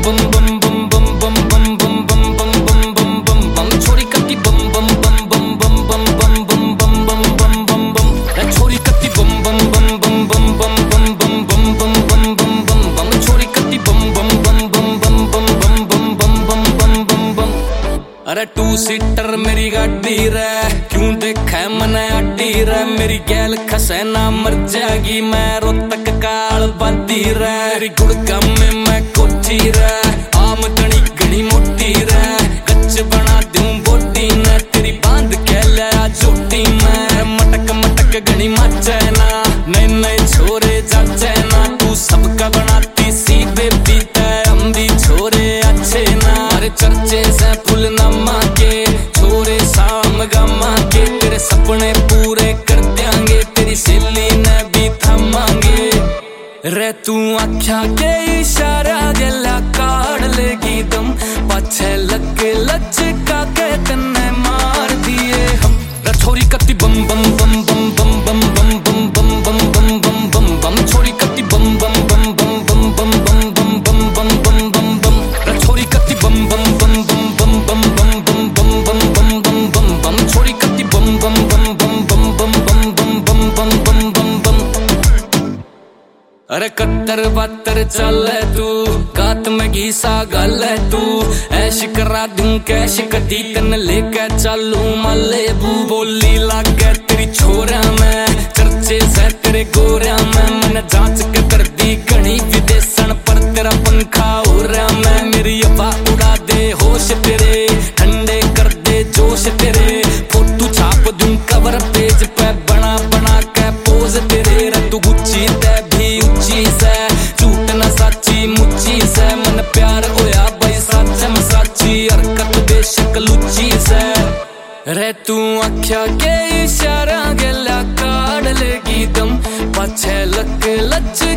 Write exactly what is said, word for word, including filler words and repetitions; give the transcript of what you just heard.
बम बम बम बम बम बम बम बम बम बम बम बम बम छोरी कत्ती बम बम बम बम बम बम बम बम बम बम बम बम बम ए छोरी कत्ती बम बम बम बम बम बम बम बम बम बम बम बम बम बम छोरी कत्ती बम बम बम बम बम बम बम बम बम बम बम बम बम। अरे टू सीटर मेरी गाड़ी रे क्यों देखा मने अड्डी रे मेरी गैल खसे ना मर जाएगी मैं रोतक काल बादी रे मेरी गुड़का में मैं कोठी रे आमदनी घनी मोटी रे कच्च बना दूं बोटी ने तेरी बांध के लिया जोटी में मटक मटक घनी मचे ना नए नए छोरे जाचे ना तू सबका बनाती सी बेबी ते हम भी छोरे अच्छे ना अरे चर्चे से फुल नमा के छोरे शाम गमा के तेरे सपने पूरे कर देंगे तेरी सहेली ने भी थमांगे रे तू आख्या के इशारा गला काढ़ लेगी दम पाछे लग लचका के तन्ने मार दिए हम रे छोरी कत्ती बम बम बम बम बम बम बम बम बम बम बम बम बम बम छोरी कत्ती बम बम बम बम बम बम बम बम बम बम बम बम बम रे छोरी कत्ती बम बम बम बम बम बम बम बम बम बम बम बम बम बम छोरी कत्ती बम बम बम बम बम बम बम बम बम बम बम बम बम। अरे कत्तर बत्तर चल तू गात में घीसा गल तू ऐश करा दूं कैश कदी तन लेके चलू मलेबू बोली लागे तेरी छोरा में चर्चे से तेरे गोरिया में मन जांच के कर दी घनी विदेशन पर तेरा पंखा हो रहा मैं मेरी हवा उड़ा दे होश तेरे ठंडे कर दे जोश तेरे फोटो छाप दूं कवर पेज पे बना बना के पोज तेरे रतु गुच्ची ते भी उच्ची से झूठ न साची मुच्ची से मन प्यार होया भाई सच में साची हरकत बेशक लुच्ची से रे तू आख्या के इशारा गला काढ़ लेगी दम पाछे लक लच